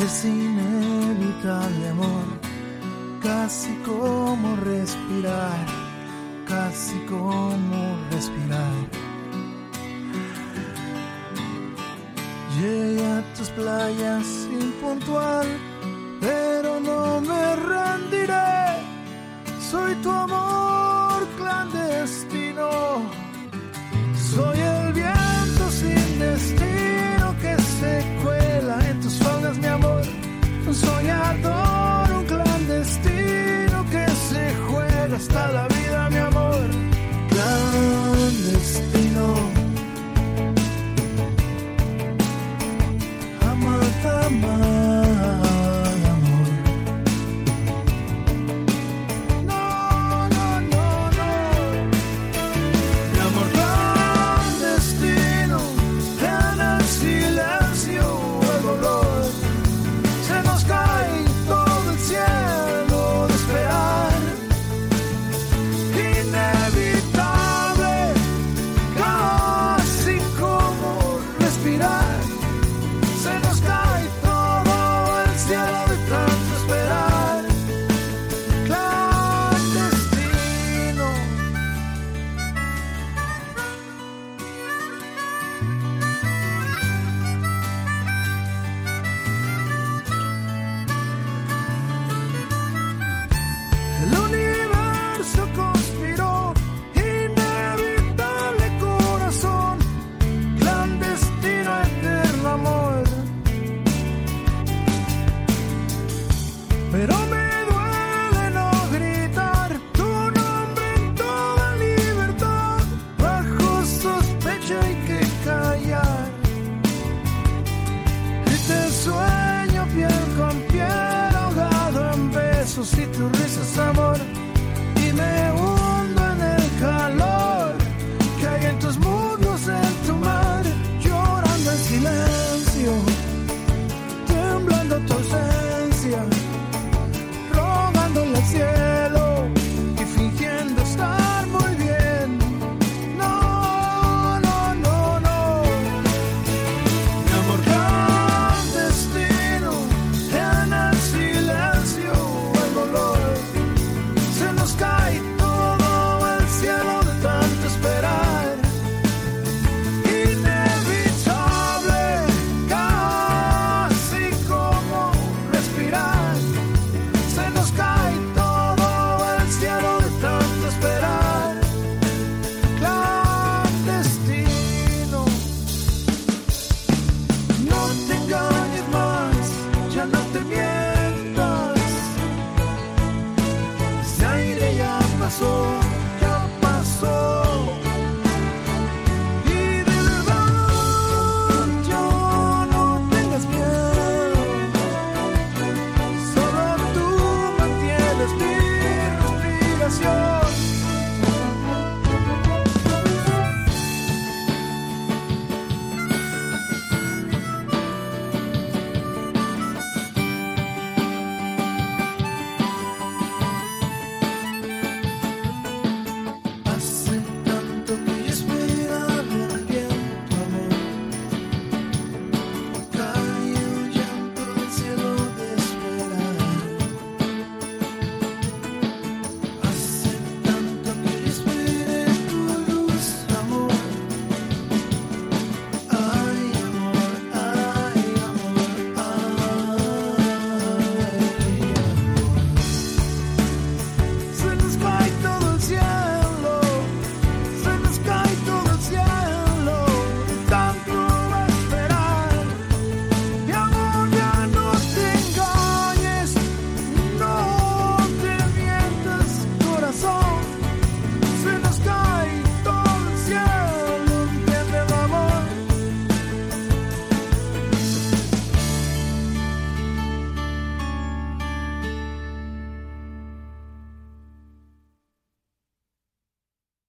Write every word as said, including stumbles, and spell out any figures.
Es inevitable, amor, casi como respirar, casi como respirar. Llegué a tus playas impuntual, pero no me rendiré. Soy tu amor clandestino, soy el viento sin destino que se cuela en tus faldas, mi amor. Un soñador, un clandestino que se juega hasta la vida, mi amor. Clandestino, amada, amada. Y tu risa es amor, y me hundo en el calor que hay en tus muslos, en tu mar, llorando en silencio, temblando tu ausencia, rogándole al cielo y fingiendo estar muy bien. No, no, no, no, mi amor clandestino, en el silencio se nos cae todo el cielo de tanto esperar. Inevitable, casi como respirar. Se nos cae todo el cielo de tanto esperar. Clandestino, no te engañes más, ya no te mientas.